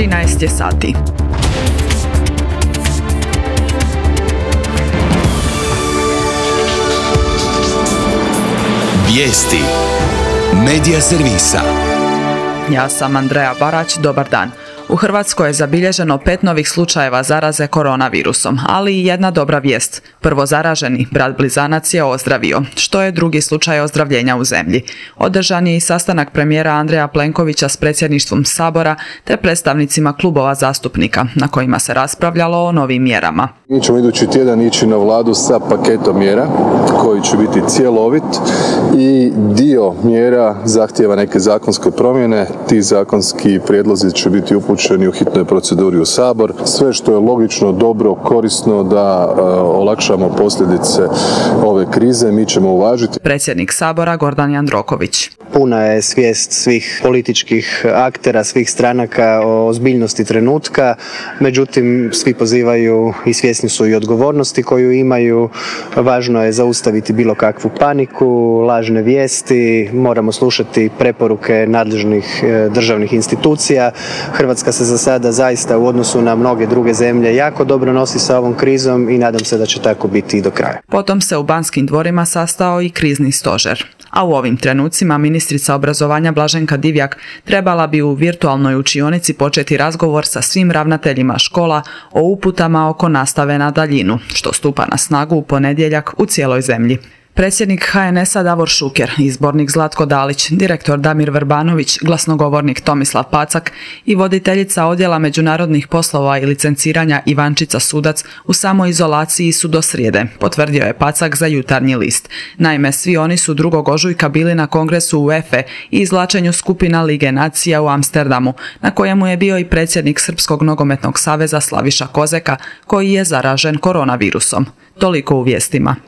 13 je sati. Vijesti Medija servisa. Ja sam Andreja Barać, dobar dan. U Hrvatskoj je zabilježeno 5 novih slučajeva zaraze koronavirusom, ali i jedna dobra vijest. Prvo zaraženi, brat blizanac, je ozdravio, što je drugi slučaj ozdravljenja u zemlji. Održan je i sastanak premijera Andreja Plenkovića s predsjedništvom Sabora te predstavnicima klubova zastupnika, na kojima se raspravljalo o novim mjerama. Mi ćemo idući tjedan ići na vladu sa paketom mjera koji će biti cjelovit i dio mjera zahtijeva neke zakonske promjene. Ti zakonski prijedlozi će biti upućeni u hitnoj proceduri u Sabor. Sve što je logično, dobro, korisno da olakšamo posljedice ove krize, mi ćemo uvažiti. Predsjednik Sabora Gordan Jandroković. Puna je svijest svih političkih aktera, svih stranaka o ozbiljnosti trenutka, međutim svi pozivaju i svjesni su i odgovornosti koju imaju. Važno je zaustaviti bilo kakvu paniku, lažne vijesti, moramo slušati preporuke nadležnih državnih institucija. Hrvatska se za sada zaista u odnosu na mnoge druge zemlje jako dobro nosi sa ovom krizom i nadam se da će tako biti i do kraja. Potom se u Banskim dvorima sastao i krizni stožer. A u ovim trenucima ministrica obrazovanja Blaženka Divjak trebala bi u virtualnoj učionici početi razgovor sa svim ravnateljima škola o uputama oko nastave na daljinu, što stupa na snagu u ponedjeljak u cijeloj zemlji. Predsjednik HNS-a Davor Šuker, izbornik Zlatko Dalić, direktor Damir Vrbanović, glasnogovornik Tomislav Pacak i voditeljica odjela međunarodnih poslova i licenciranja Ivančica Sudac u samoizolaciji su do srijede, potvrdio je Pacak za Jutarnji list. Naime, svi oni su 2. ožujka bili na kongresu UEFA i izvlačenju skupina Lige nacija u Amsterdamu, na kojemu je bio i predsjednik Srpskog nogometnog saveza Slaviša Kozeka, koji je zaražen koronavirusom. Toliko u vijestima.